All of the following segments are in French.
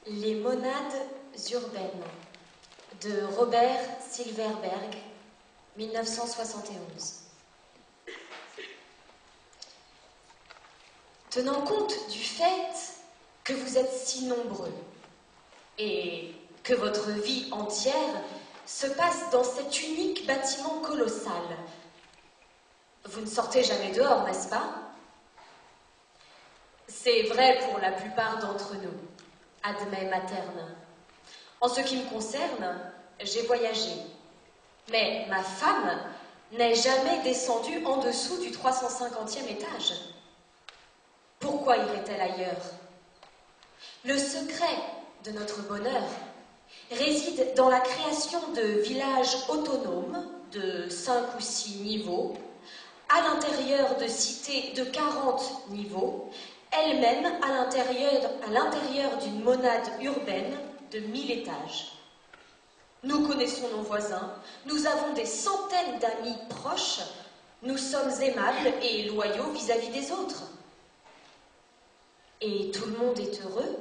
Les monades urbaines de Robert Silverberg, 1971. Tenant compte du fait que vous êtes si nombreux et que votre vie entière se passe dans cet unique bâtiment colossal, vous ne sortez jamais dehors, n'est-ce pas? C'est vrai pour la plupart d'entre nous, admet Materne. En ce qui me concerne, j'ai voyagé, mais ma femme n'est jamais descendue en dessous du 350e étage. Pourquoi irait-elle ailleurs? Le secret de notre bonheur réside dans la création de villages autonomes de 5 ou 6 niveaux, à l'intérieur de cités de 40 niveaux, elles-mêmes à l'intérieur d'une monade urbaine de 1000 étages. Nous connaissons nos voisins, nous avons des centaines d'amis proches, nous sommes aimables et loyaux vis-à-vis des autres. Et tout le monde est heureux?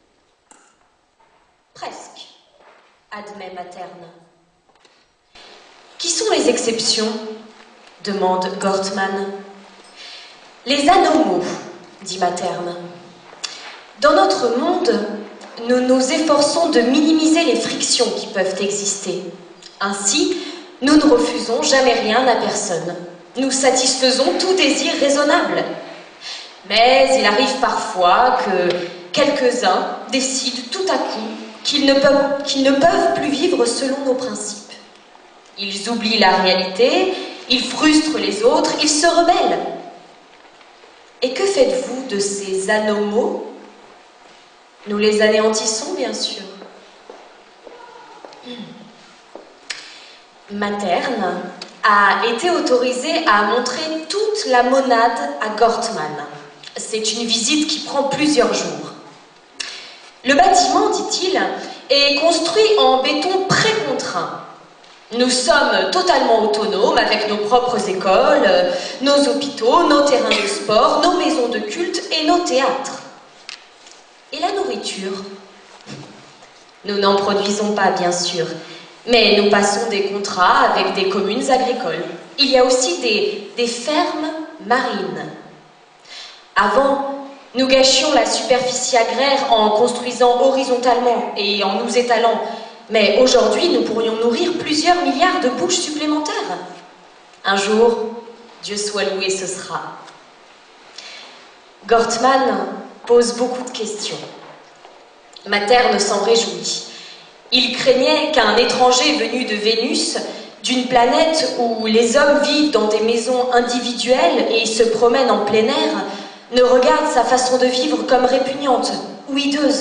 Presque, admet Materne. Qui sont les exceptions? Demande Gortman. Les anomaux, dit Materne. Dans notre monde, nous nous efforçons de minimiser les frictions qui peuvent exister. Ainsi, nous ne refusons jamais rien à personne. Nous satisfaisons tout désir raisonnable. Mais il arrive parfois que quelques-uns décident tout à coup qu'ils ne peuvent plus vivre selon nos principes. Ils oublient la réalité, ils frustrent les autres, ils se rebellent. Et que faites-vous de ces anomaux? Nous les anéantissons, bien sûr. Materne a été autorisée à montrer toute la monade à Gortman. C'est une visite qui prend plusieurs jours. Le bâtiment, dit-il, est construit en béton précontraint. Nous sommes totalement autonomes avec nos propres écoles, nos hôpitaux, nos terrains de sport, nos maisons de culte et nos théâtres. Et la nourriture? Nous n'en produisons pas, bien sûr, mais nous passons des contrats avec des communes agricoles. Il y a aussi des fermes marines. Avant, nous gâchions la superficie agraire en construisant horizontalement et en nous étalant. Mais aujourd'hui, nous pourrions nourrir plusieurs milliards de bouches supplémentaires. Un jour, Dieu soit loué, ce sera. Gortman pose beaucoup de questions. Materne s'en réjouit. Il craignait qu'un étranger venu de Vénus, d'une planète où les hommes vivent dans des maisons individuelles et se promènent en plein air, ne regarde sa façon de vivre comme répugnante ou hideuse.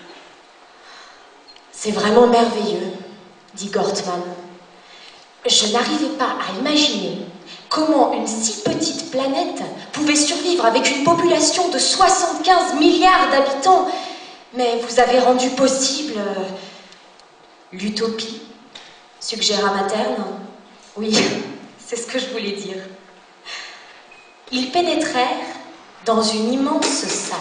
C'est vraiment merveilleux, dit Gortman. Je n'arrivais pas à imaginer comment une si petite planète pouvait survivre avec une population de 75 milliards d'habitants. Mais vous avez rendu possible l'utopie, suggéra Materne. Oui, c'est ce que je voulais dire. Ils pénétrèrent dans une immense salle.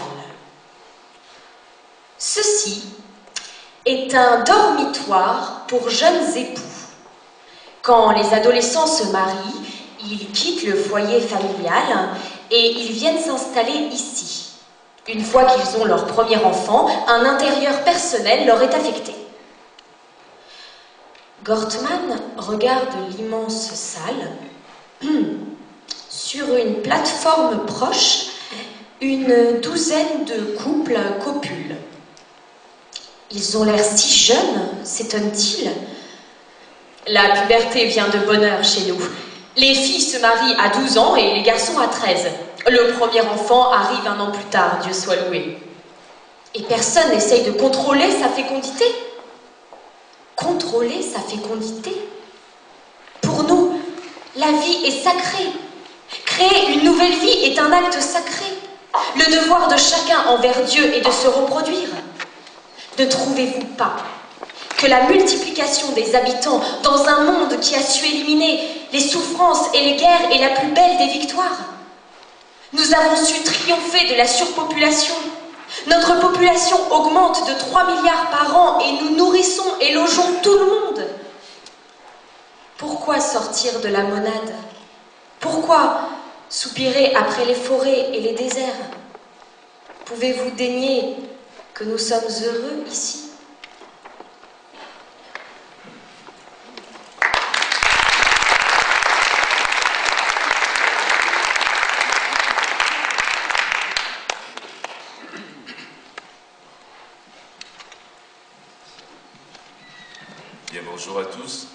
Ceci est un dormitoire pour jeunes époux. Quand les adolescents se marient, ils quittent le foyer familial et ils viennent s'installer ici. Une fois qu'ils ont leur premier enfant, un intérieur personnel leur est affecté. Gortman regarde l'immense salle. Sur une plateforme proche, une douzaine de couples copulent. Ils ont l'air si jeunes, s'étonne-t-il. La puberté vient de bonne heure chez nous. Les filles se marient à 12 ans et les garçons à 13. Le premier enfant arrive 1 an plus tard, Dieu soit loué. Et personne n'essaye de contrôler sa fécondité. Contrôler sa fécondité? Pour nous, la vie est sacrée. Créer une nouvelle vie est un acte sacré. Le devoir de chacun envers Dieu est de se reproduire. Ne trouvez-vous pas que la multiplication des habitants dans un monde qui a su éliminer les souffrances et les guerres est la plus belle des victoires? Nous avons su triompher de la surpopulation. Notre population augmente de 3 milliards par an et nous nourrissons et logeons tout le monde. Pourquoi sortir de la monade? Pourquoi soupirer après les forêts et les déserts? Pouvez-vous daigner que nous sommes heureux ici? Bien, bonjour à tous.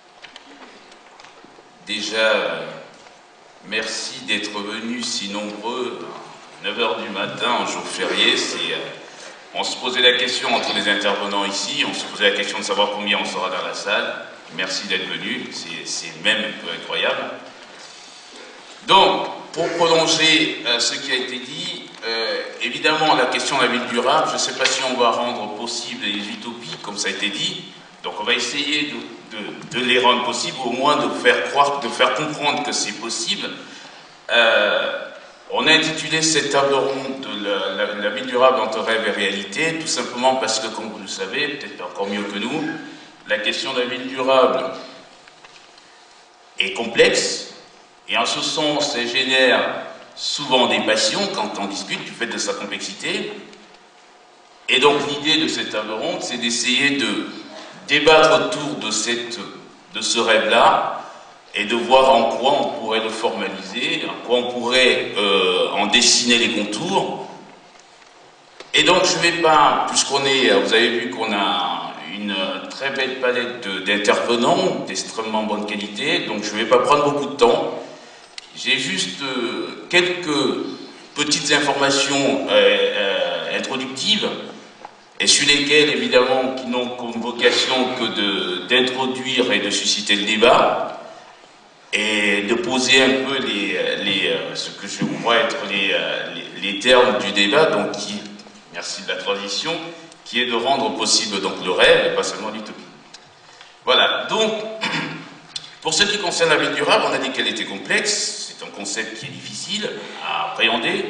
Déjà, merci d'être venus si nombreux à 9 h du matin, en jour férié. On se posait la question entre les intervenants ici, on se posait la question de savoir combien on sera dans la salle. Merci d'être venus, c'est même un peu incroyable. Donc, pour prolonger ce qui a été dit, évidemment, la question de la ville durable, je ne sais pas si on va rendre possible les utopies, comme ça a été dit. Donc on va essayer de les rendre possibles, au moins de faire croire, de faire comprendre que c'est possible. On a intitulé cette table ronde de la ville durable entre rêve et réalité, tout simplement parce que, comme vous le savez, peut-être encore mieux que nous, la question de la ville durable est complexe, et en ce sens, elle génère souvent des passions quand on discute du fait de sa complexité. Et donc l'idée de cette table ronde, c'est d'essayer de débattre autour de ce rêve-là et de voir en quoi on pourrait le formaliser, en quoi on pourrait en dessiner les contours. Et donc je ne vais pas, vous avez vu qu'on a une très belle palette d'intervenants d'extrêmement bonne qualité, donc je ne vais pas prendre beaucoup de temps. J'ai juste quelques petites informations introductives, et sur lesquels, évidemment, qui n'ont comme vocation que d'introduire et de susciter le débat, et de poser un peu ce que je crois être les termes du débat, donc merci de la transition, qui est de rendre possible donc le rêve, et pas seulement l'utopie. Voilà, donc, pour ce qui concerne la ville durable, on a dit qu'elle était complexe, c'est un concept qui est difficile à appréhender.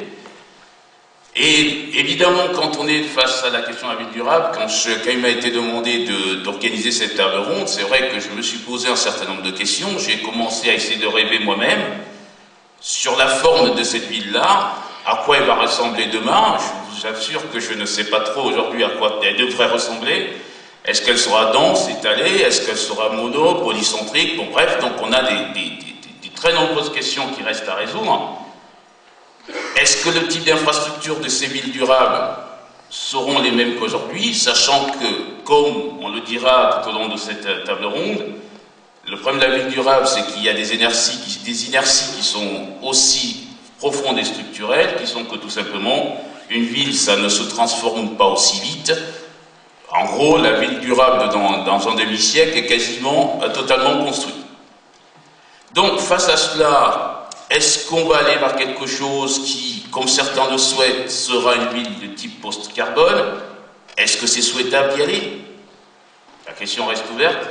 Et évidemment, quand on est face à la question de la ville durable, quand il m'a été demandé d'organiser cette table ronde, c'est vrai que je me suis posé un certain nombre de questions. J'ai commencé à essayer de rêver moi-même sur la forme de cette ville-là, à quoi elle va ressembler demain. Je vous assure que je ne sais pas trop aujourd'hui à quoi elle devrait ressembler. Est-ce qu'elle sera dense, étalée? Est-ce qu'elle sera mono, polycentrique? Bon, bref, donc on a des très nombreuses questions qui restent à résoudre. Est-ce que le type d'infrastructure de ces villes durables seront les mêmes qu'aujourd'hui, sachant que, comme on le dira tout au long de cette table ronde, le problème de la ville durable, c'est qu'il y a des inerties qui sont aussi profondes et structurelles, qui sont que tout simplement, une ville, ça ne se transforme pas aussi vite. En gros, la ville durable dans un demi-siècle est quasiment totalement construite. Donc, face à cela, est-ce qu'on va aller vers quelque chose qui, comme certains le souhaitent, sera une ville de type post-carbone? Est-ce que c'est souhaitable d'y aller? La question reste ouverte.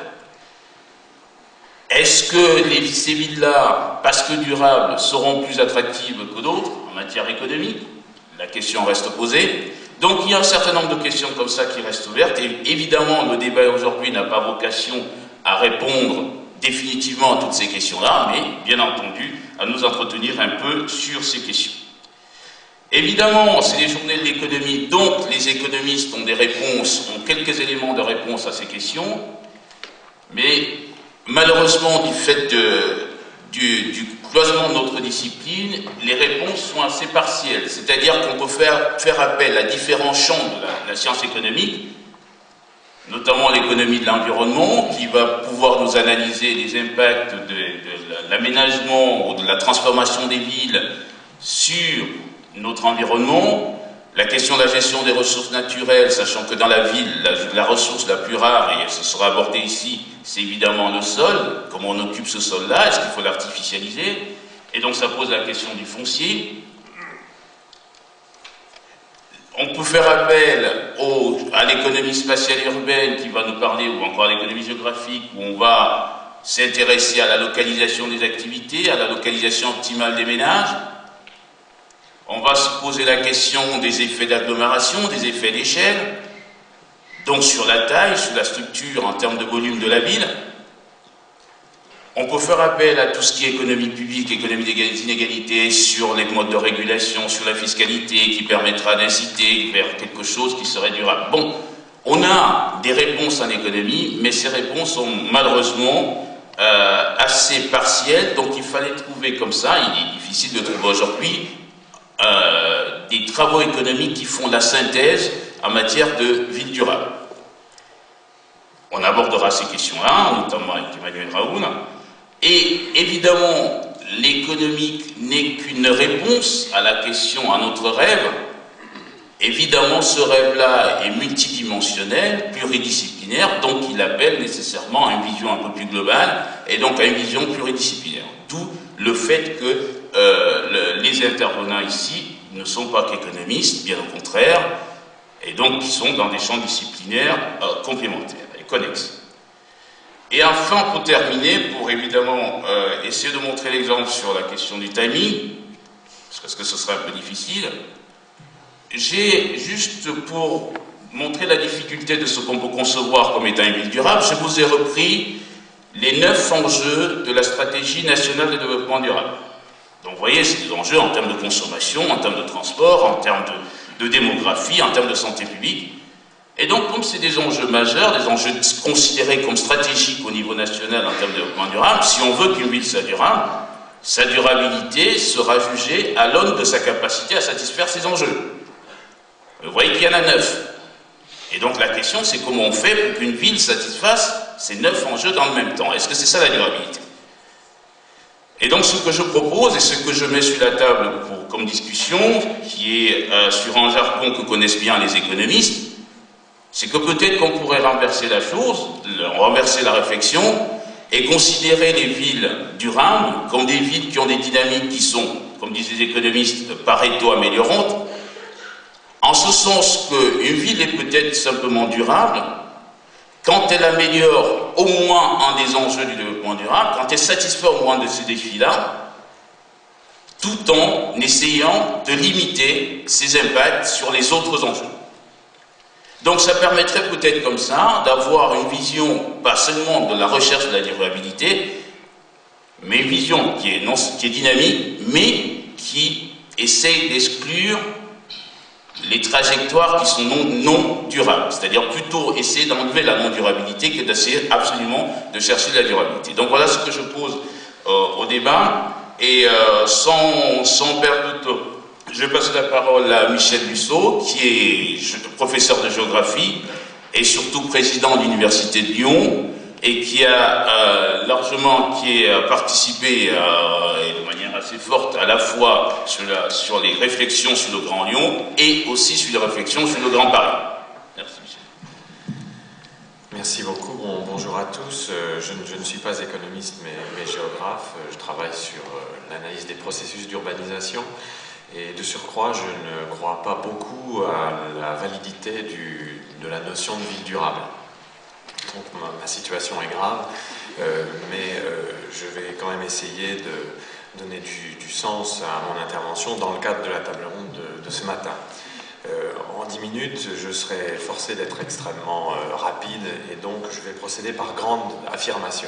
Est-ce que ces villes-là, parce que durables, seront plus attractives que d'autres en matière économique? La question reste posée. Donc il y a un certain nombre de questions comme ça qui restent ouvertes. Et évidemment, le débat aujourd'hui n'a pas vocation à répondre définitivement à toutes ces questions-là, mais bien entendu, à nous entretenir un peu sur ces questions. Évidemment, c'est les journées de l'économie, donc les économistes ont des réponses, ont quelques éléments de réponse à ces questions, mais malheureusement, du fait du cloisonnement de notre discipline, les réponses sont assez partielles, c'est-à-dire qu'on peut faire appel à différents champs de la science économique, notamment l'économie de l'environnement, qui va pouvoir nous analyser les impacts de l'aménagement ou de la transformation des villes sur notre environnement, la question de la gestion des ressources naturelles, sachant que dans la ville, la ressource la plus rare, et ce sera abordé ici, c'est évidemment le sol, comment on occupe ce sol-là, est-ce qu'il faut l'artificialiser? Et donc ça pose la question du foncier. On peut faire appel à l'économie spatiale urbaine qui va nous parler, ou encore à l'économie géographique, où on va s'intéresser à la localisation des activités, à la localisation optimale des ménages. On va se poser la question des effets d'agglomération, des effets d'échelle, donc sur la taille, sur la structure en termes de volume de la ville. On peut faire appel à tout ce qui est économie publique, économie des inégalités, sur les modes de régulation, sur la fiscalité, qui permettra d'inciter vers quelque chose qui serait durable. Bon, on a des réponses en économie, mais ces réponses sont malheureusement assez partielles, donc il fallait trouver comme ça, il est difficile de trouver aujourd'hui, des travaux économiques qui font la synthèse en matière de ville durable. On abordera ces questions-là, notamment avec Emmanuel Raoul. Et évidemment, l'économique n'est qu'une réponse à la question, à notre rêve. Évidemment, ce rêve-là est multidimensionnel, pluridisciplinaire, donc il appelle nécessairement à une vision un peu plus globale, et donc à une vision pluridisciplinaire. D'où le fait que les intervenants ici ne sont pas qu'économistes, bien au contraire, et donc qui sont dans des champs disciplinaires complémentaires et connexes. Et enfin, pour terminer, pour évidemment essayer de montrer l'exemple sur la question du timing, parce que ce serait un peu difficile, j'ai juste pour montrer la difficulté de ce qu'on peut concevoir comme étant une ville durable, je vous ai repris les 9 enjeux de la stratégie nationale de développement durable. Donc vous voyez, c'est des enjeux en termes de consommation, en termes de transport, en termes de démographie, en termes de santé publique. Et donc, comme c'est des enjeux majeurs, des enjeux considérés comme stratégiques au niveau national en termes de développement durable, si on veut qu'une ville soit durable, sa durabilité sera jugée à l'aune de sa capacité à satisfaire ces enjeux. Vous voyez qu'il y en a 9. Et donc la question, c'est comment on fait pour qu'une ville satisfasse ces 9 enjeux dans le même temps. Est-ce que c'est ça la durabilité? Et donc ce que je propose et ce que je mets sur la table comme discussion, qui est sur un jargon que connaissent bien les économistes, c'est que peut-être qu'on pourrait renverser la chose, renverser la réflexion, et considérer les villes durables comme des villes qui ont des dynamiques qui sont, comme disent les économistes, Pareto améliorantes, en ce sens qu'une ville est peut-être simplement durable quand elle améliore au moins un des enjeux du développement durable, quand elle satisfait au moins de ces défis-là, tout en essayant de limiter ses impacts sur les autres enjeux. Donc ça permettrait peut-être comme ça d'avoir une vision, pas seulement de la recherche de la durabilité, mais une vision qui est dynamique, mais qui essaye d'exclure les trajectoires qui sont non durables, c'est-à-dire plutôt essayer d'enlever la non-durabilité que d'essayer absolument de chercher de la durabilité. Donc voilà ce que je pose au débat, et sans perdre de temps, je vais passer la parole à Michel Busseau, qui est professeur de géographie et surtout président de l'Université de Lyon, et qui a participé de manière assez forte à la fois sur les réflexions sur le Grand Lyon et aussi sur les réflexions sur le Grand Paris. Merci Michel. Merci beaucoup, bonjour à tous. Je ne suis pas économiste mais géographe. Je travaille sur l'analyse des processus d'urbanisation et de surcroît je ne crois pas beaucoup à la validité de la notion de ville durable. Donc ma situation est grave, mais je vais quand même essayer de donner du sens à mon intervention dans le cadre de la table ronde de ce matin. En 10 minutes, je serai forcé d'être extrêmement rapide et donc je vais procéder par grandes affirmations.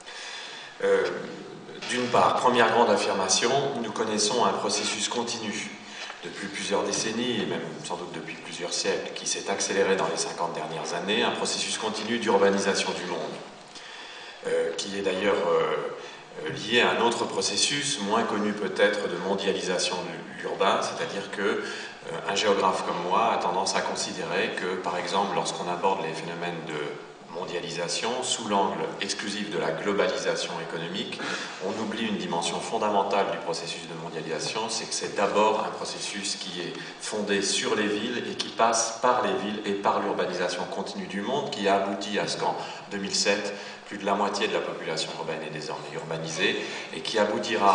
D'une part, première grande affirmation, nous connaissons un processus continu depuis plusieurs décennies, et même sans doute depuis plusieurs siècles, qui s'est accéléré dans les 50 dernières années, un processus continu d'urbanisation du monde, qui est d'ailleurs lié à un autre processus, moins connu peut-être, de mondialisation de l'urbain, c'est-à-dire que un géographe comme moi a tendance à considérer que, par exemple, lorsqu'on aborde les phénomènes de mondialisation sous l'angle exclusif de la globalisation économique, on oublie une dimension fondamentale du processus de mondialisation, c'est que c'est d'abord un processus qui est fondé sur les villes et qui passe par les villes et par l'urbanisation continue du monde, qui a abouti à ce qu'en 2007, plus de la moitié de la population urbaine est désormais urbanisée, et qui aboutira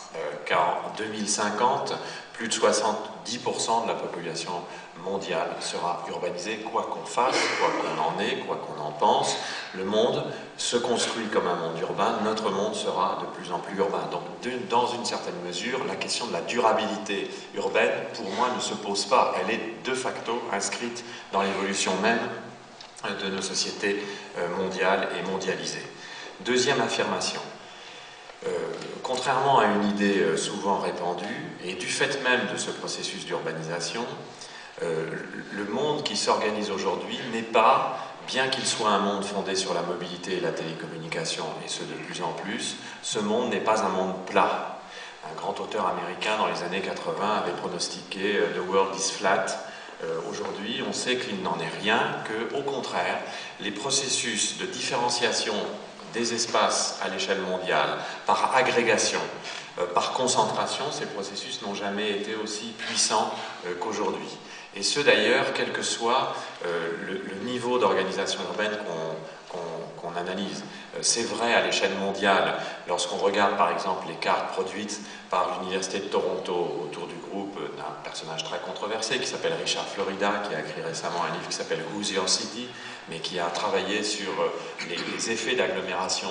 qu'en 2050, plus de 70% de la population mondiale sera urbanisée, quoi qu'on fasse, quoi qu'on en ait, quoi qu'on en pense. Le monde se construit comme un monde urbain, notre monde sera de plus en plus urbain. Donc, dans une certaine mesure, la question de la durabilité urbaine, pour moi, ne se pose pas. Elle est de facto inscrite dans l'évolution même de nos sociétés mondiales et mondialisées. Deuxième affirmation. Contrairement à une idée souvent répandue, et du fait même de ce processus d'urbanisation, le monde qui s'organise aujourd'hui n'est pas, bien qu'il soit un monde fondé sur la mobilité et la télécommunication, et ce de plus en plus, ce monde n'est pas un monde plat. Un grand auteur américain dans les années 80 avait pronostiqué « The world is flat ». Aujourd'hui, on sait qu'il n'en est rien, qu'au contraire, les processus de différenciation des espaces à l'échelle mondiale, par agrégation, par concentration, ces processus n'ont jamais été aussi puissants qu'aujourd'hui. Et ce d'ailleurs, quel que soit le niveau d'organisation urbaine qu'on analyse. C'est vrai à l'échelle mondiale, lorsqu'on regarde par exemple les cartes produites par l'Université de Toronto autour du groupe d'un personnage très controversé qui s'appelle Richard Florida, qui a écrit récemment un livre qui s'appelle Who's Your City, mais qui a travaillé sur les effets d'agglomération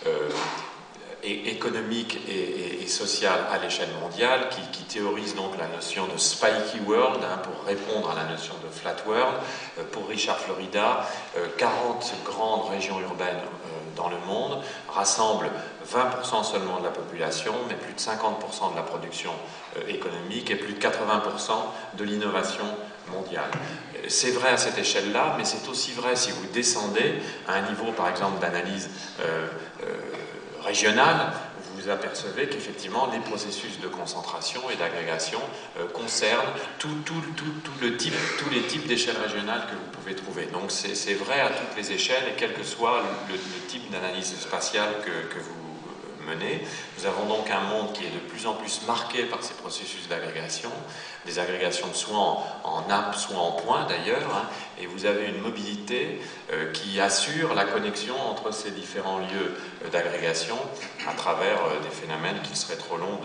économique et sociale à l'échelle mondiale, qui théorise donc la notion de spiky world, pour répondre à la notion de flat world. Pour Richard Florida, 40 grandes régions urbaines dans le monde rassemblent 20% seulement de la population, mais plus de 50% de la production économique et plus de 80% de l'innovation mondiale. C'est vrai à cette échelle-là, mais c'est aussi vrai si vous descendez à un niveau, par exemple, d'analyse régionale. Vous apercevez qu'effectivement les processus de concentration et d'agrégation concernent tous les types d'échelles régionales que vous pouvez trouver. Donc c'est vrai à toutes les échelles et quel que soit le type d'analyse spatiale que vous menée. Nous avons donc un monde qui est de plus en plus marqué par ces processus d'agrégation, des agrégations soit en nappe, soit en point d'ailleurs, et vous avez une mobilité qui assure la connexion entre ces différents lieux d'agrégation à travers des phénomènes qu'il serait trop long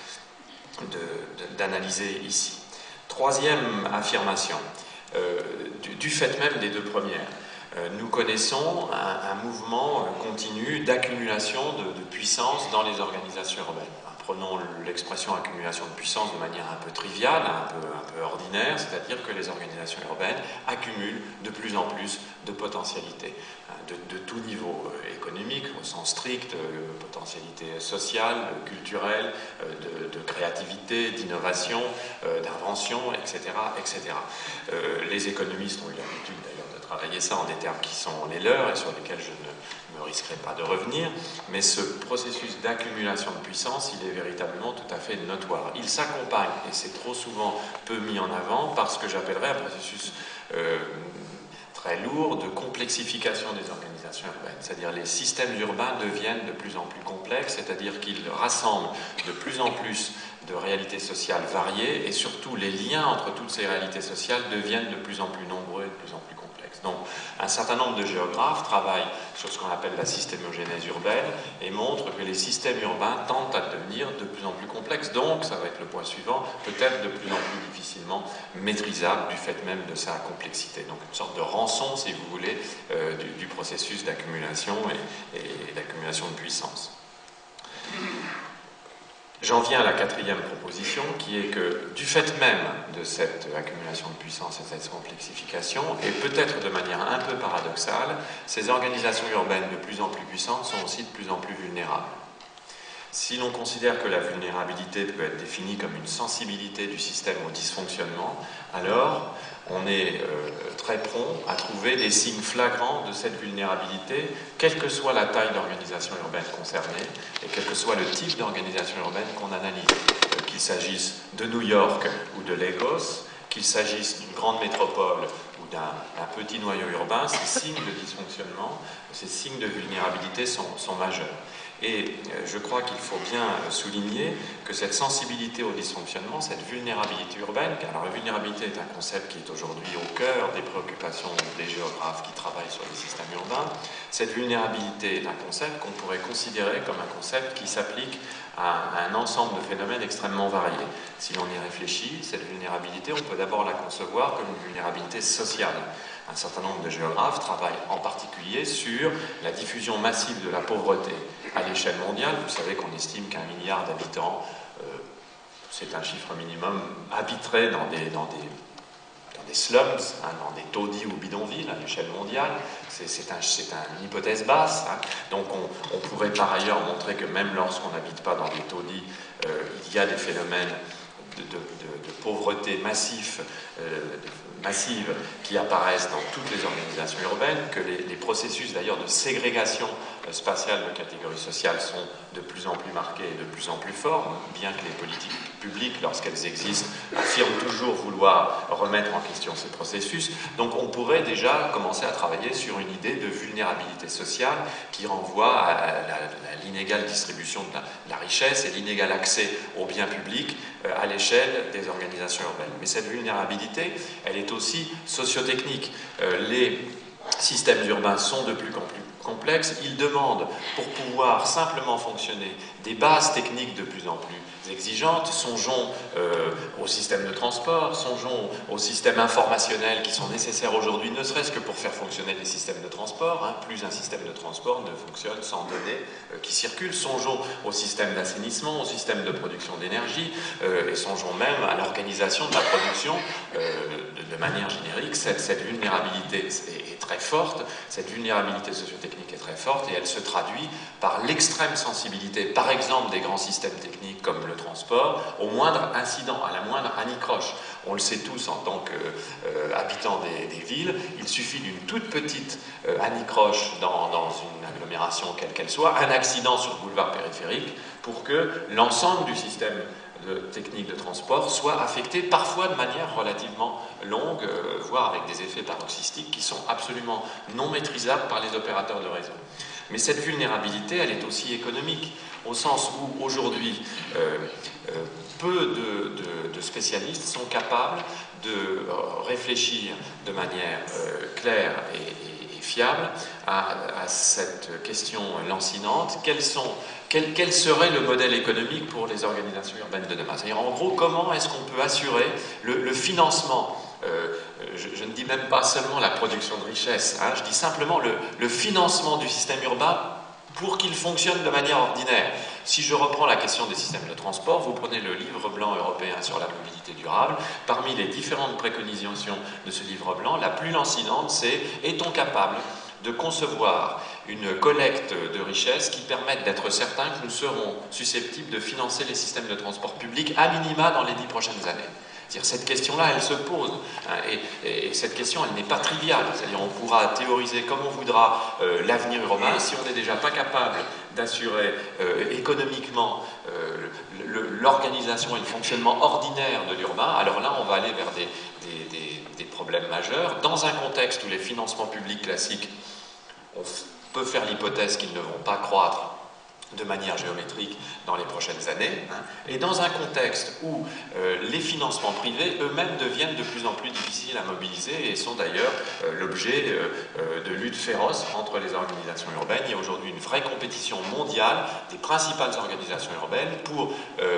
d'analyser ici. Troisième affirmation, du fait même des deux premières. Nous connaissons un mouvement continu d'accumulation de puissance dans les organisations urbaines. Prenons l'expression accumulation de puissance de manière un peu triviale, un peu ordinaire, c'est-à-dire que les organisations urbaines accumulent de plus en plus de potentialités, de tout niveau économique, au sens strict, potentialité sociale, culturelle, de créativité, d'innovation, d'invention, etc., etc. Les économistes ont eu l'habitude d'ailleurs travailler ça en des termes qui sont les leurs et sur lesquels je ne me risquerai pas de revenir, mais ce processus d'accumulation de puissance, il est véritablement tout à fait notoire. Il s'accompagne, et c'est trop souvent peu mis en avant, par ce que j'appellerais un processus très lourd de complexification des organisations urbaines. C'est-à-dire les systèmes urbains deviennent de plus en plus complexes, c'est-à-dire qu'ils rassemblent de plus en plus de réalités sociales variées et surtout les liens entre toutes ces réalités sociales deviennent de plus en plus nombreux et de plus en plus complexes. Donc un certain nombre de géographes travaillent sur ce qu'on appelle la systémogénèse urbaine et montrent que les systèmes urbains tendent à devenir de plus en plus complexes. Donc, ça va être le point suivant, peut-être de plus en plus difficilement maîtrisable du fait même de sa complexité. Donc une sorte de rançon, si vous voulez, du processus d'accumulation et d'accumulation de puissance. J'en viens à la quatrième proposition, qui est que du fait même de cette accumulation de puissance et de cette complexification, et peut-être de manière un peu paradoxale, ces organisations urbaines de plus en plus puissantes sont aussi de plus en plus vulnérables. Si l'on considère que la vulnérabilité peut être définie comme une sensibilité du système au dysfonctionnement, alors on est très prompt à trouver des signes flagrants de cette vulnérabilité, quelle que soit la taille d'organisation urbaine concernée et quel que soit le type d'organisation urbaine qu'on analyse. Qu'il s'agisse de New York ou de Lagos, qu'il s'agisse d'une grande métropole ou d'un petit noyau urbain, ces signes de dysfonctionnement, ces signes de vulnérabilité sont majeurs. Et je crois qu'il faut bien souligner que cette sensibilité au dysfonctionnement, cette vulnérabilité urbaine, car la vulnérabilité est un concept qui est aujourd'hui au cœur des préoccupations des géographes qui travaillent sur les systèmes urbains, cette vulnérabilité est un concept qu'on pourrait considérer comme un concept qui s'applique à un ensemble de phénomènes extrêmement variés. Si l'on y réfléchit, cette vulnérabilité, on peut d'abord la concevoir comme une vulnérabilité sociale. Un certain nombre de géographes travaillent en particulier sur la diffusion massive de la pauvreté à l'échelle mondiale. Vous savez qu'on estime qu'1 milliard d'habitants, c'est un chiffre minimum, habiteraient dans des slums, dans des taudis ou bidonvilles à l'échelle mondiale. C'est une hypothèse basse. Donc on pourrait par ailleurs montrer que même lorsqu'on n'habite pas dans des taudis, il y a des phénomènes de pauvreté massive qui apparaissent dans toutes les organisations urbaines, que les processus d'ailleurs de ségrégation spatiale de catégories sociales sont de plus en plus marqués et de plus en plus forts, bien que les politiques publiques, lorsqu'elles existent, affirment toujours vouloir remettre en question ces processus. Donc on pourrait déjà commencer à travailler sur une idée de vulnérabilité sociale qui renvoie à l'inégale distribution de la richesse et l'inégal accès aux biens publics à l'échelle des organisations urbaines. Mais cette vulnérabilité, elle est aussi sociotechnique. Les systèmes urbains sont de plus en plus complexes. Ils demandent, pour pouvoir simplement fonctionner, des bases techniques de plus en plus exigeantes. Songeons aux systèmes de transport, songeons aux systèmes informationnels qui sont nécessaires aujourd'hui, ne serait-ce que pour faire fonctionner les systèmes de transport. Plus un système de transport ne fonctionne sans données qui circulent. Songeons aux systèmes d'assainissement, aux systèmes de production d'énergie, et songeons même à l'organisation de la production de manière générique. Cette vulnérabilité est très forte, cette vulnérabilité sociotechnique est très forte, et elle se traduit par l'extrême sensibilité, par exemple des grands systèmes techniques comme le transport, au moindre incident, à la moindre anicroche. On le sait tous en tant qu'habitants des villes, il suffit d'une toute petite anicroche dans une agglomération quelle qu'elle soit, un accident sur le boulevard périphérique, pour que l'ensemble du système technique de transport soit affecté parfois de manière relativement longue, voire avec des effets paroxystiques qui sont absolument non maîtrisables par les opérateurs de réseau. Mais cette vulnérabilité, elle est aussi économique, au sens où aujourd'hui, peu de spécialistes sont capables de réfléchir de manière claire et fiable à cette question lancinante. Quel serait le modèle économique pour les organisations urbaines de demain? C'est-à-dire, en gros, comment est-ce qu'on peut assurer le financement, je ne dis même pas seulement la production de richesse, je dis simplement le financement du système urbain pour qu'il fonctionne de manière ordinaire. Si je reprends la question des systèmes de transport, vous prenez le livre blanc européen sur la mobilité durable. Parmi les différentes préconisations de ce livre blanc, la plus lancinante, c'est: est-on capable de concevoir une collecte de richesses qui permette d'être certain que nous serons susceptibles de financer les systèmes de transport public à minima dans les 10 prochaines années? C'est-à-dire, cette question-là, elle se pose, et cette question, elle n'est pas triviale. C'est-à-dire, on pourra théoriser comme on voudra l'avenir urbain. Si on n'est déjà pas capable d'assurer économiquement l'organisation et le fonctionnement ordinaire de l'urbain, alors là, on va aller vers des problèmes majeurs. Dans un contexte où les financements publics classiques, on peut faire l'hypothèse qu'ils ne vont pas croître de manière géométrique dans les prochaines années, et dans un contexte où les financements privés eux-mêmes deviennent de plus en plus difficiles à mobiliser et sont d'ailleurs l'objet de luttes féroces entre les organisations urbaines. Il y a aujourd'hui une vraie compétition mondiale des principales organisations urbaines pour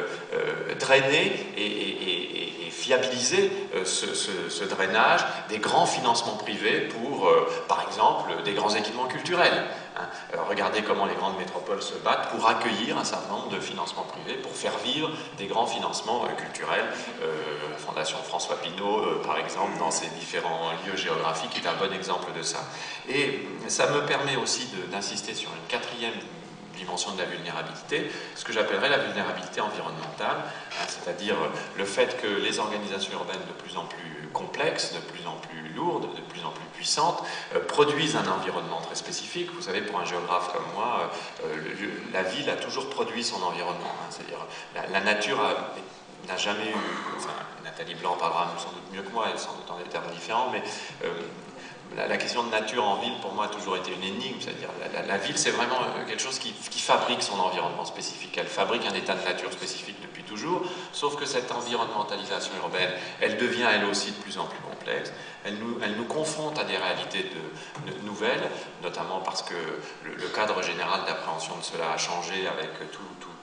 drainer et fiabiliser ce drainage des grands financements privés pour, par exemple, des grands équipements culturels. Regardez comment les grandes métropoles se battent pour accueillir un certain nombre de financements privés, pour faire vivre des grands financements culturels. La Fondation François Pinault, par exemple, dans ses différents lieux géographiques, est un bon exemple de ça. Et ça me permet aussi d'insister sur une quatrième dimension de la vulnérabilité, ce que j'appellerais la vulnérabilité environnementale, c'est-à-dire le fait que les organisations urbaines de plus en plus complexes, de plus en plus lourdes, de plus en plus puissantes, produisent un environnement très spécifique. Vous savez, pour un géographe comme moi, la ville a toujours produit son environnement. C'est-à-dire, la nature n'a jamais eu, enfin, Nathalie Blanc parlera sans doute mieux que moi, elle sans doute en des termes différents, mais la question de nature en ville, pour moi, a toujours été une énigme. C'est-à-dire, la ville, c'est vraiment quelque chose qui fabrique son environnement spécifique. Elle fabrique un état de nature spécifique depuis toujours, sauf que cette environnementalisation urbaine, elle devient elle aussi de plus en plus complexe. Elle nous confronte à des réalités nouvelles, notamment parce que le cadre général d'appréhension de cela a changé avec toutes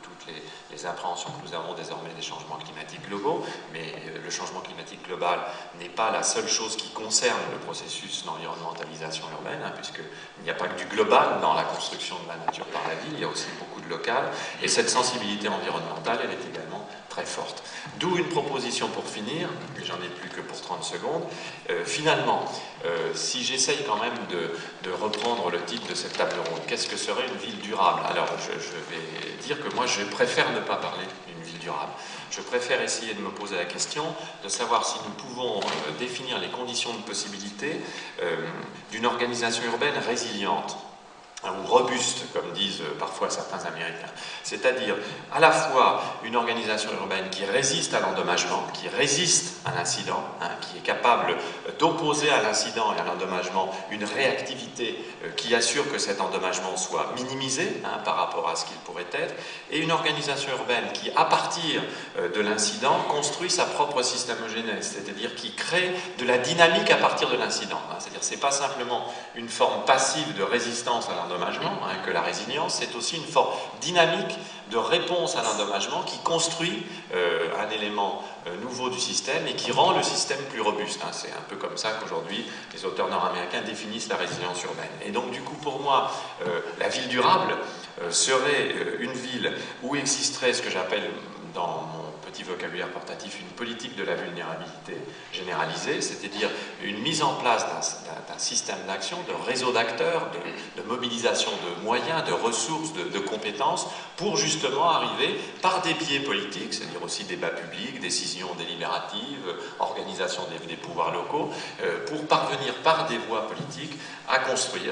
les appréhensions que nous avons désormais des changements climatiques globaux, mais le changement climatique global n'est pas la seule chose qui concerne le processus d'environnementalisation urbaine, puisqu'il n'y a pas que du global dans la construction de la nature par la ville, il y a aussi beaucoup de local, et cette sensibilité environnementale, elle est également très forte. D'où une proposition pour finir, et j'en ai plus que pour 30 secondes, finalement, si j'essaye quand même de reprendre le titre de cette table ronde, qu'est-ce que serait une ville durable? Alors, je vais dire que moi, je préfère ne pas parler d'une ville durable. Je préfère essayer de me poser la question de savoir si nous pouvons définir les conditions de possibilité d'une organisation urbaine résiliente, ou robuste, comme disent parfois certains Américains. C'est-à-dire à la fois une organisation urbaine qui résiste à l'endommagement, qui résiste à l'incident, qui est capable d'opposer à l'incident et à l'endommagement une réactivité qui assure que cet endommagement soit minimisé par rapport à ce qu'il pourrait être, et une organisation urbaine qui, à partir de l'incident, construit sa propre systémogénèse, c'est-à-dire qui crée de la dynamique à partir de l'incident. C'est-à-dire que ce n'est pas simplement une forme passive de résistance à l'endommagement, que la résilience, c'est aussi une forme dynamique de réponse à l'endommagement qui construit un élément nouveau du système et qui rend le système plus robuste. C'est un peu comme ça qu'aujourd'hui les auteurs nord-américains définissent la résilience urbaine. Et donc du coup pour moi, la ville durable serait une ville où existerait ce que j'appelle dans mon petit vocabulaire portatif une politique de la vulnérabilité généralisée, c'est-à-dire une mise en place d'un système d'action, de réseau d'acteurs, de mobilisation de moyens, de ressources, de compétences, pour justement arriver par des biais politiques, c'est-à-dire aussi débat public, décisions délibératives, organisation des pouvoirs locaux, pour parvenir par des voies politiques à construire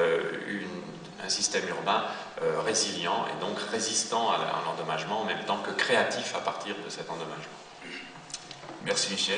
un système urbain résilient et donc résistant à l'endommagement en même temps que créatif à partir de cet endommagement. Merci Michel.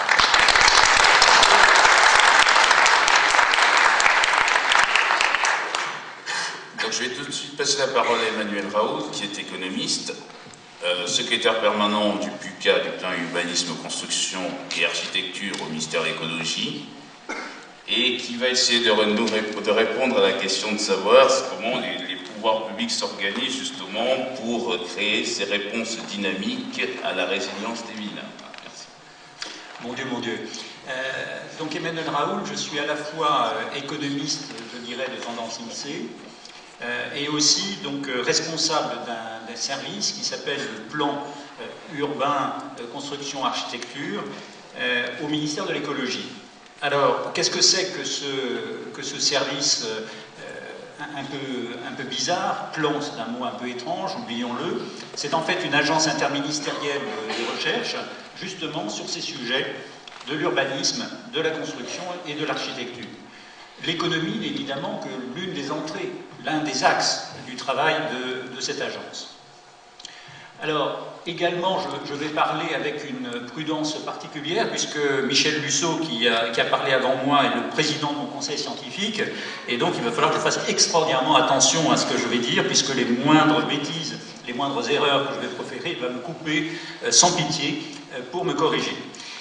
Donc je vais tout de suite passer la parole à Emmanuel Raoult, qui est économiste, secrétaire permanent du PUCA, du plan urbanisme, construction et architecture au ministère de l'écologie, et qui va essayer de répondre à la question de savoir comment les pouvoirs publics s'organisent justement pour créer ces réponses dynamiques à la résilience des villes. Merci. Mon Dieu. Donc Emmanuel Raoult, je suis à la fois économiste, je dirais, de tendance INSEE, et aussi donc responsable d'un service qui s'appelle le plan urbain construction architecture au ministère de l'écologie. Alors, qu'est-ce que c'est que ce service un peu bizarre? Plan, c'est un mot un peu étrange, oublions-le. C'est en fait une agence interministérielle de recherche, justement sur ces sujets de l'urbanisme, de la construction et de l'architecture. L'économie n'est évidemment que l'une des entrées, l'un des axes du travail de cette agence. Alors, également, je vais parler avec une prudence particulière, puisque Michel Busseau, qui a parlé avant moi, est le président de mon conseil scientifique, et donc il va falloir que je fasse extraordinairement attention à ce que je vais dire, puisque les moindres bêtises, les moindres erreurs que je vais proférer, il va me couper sans pitié pour me corriger.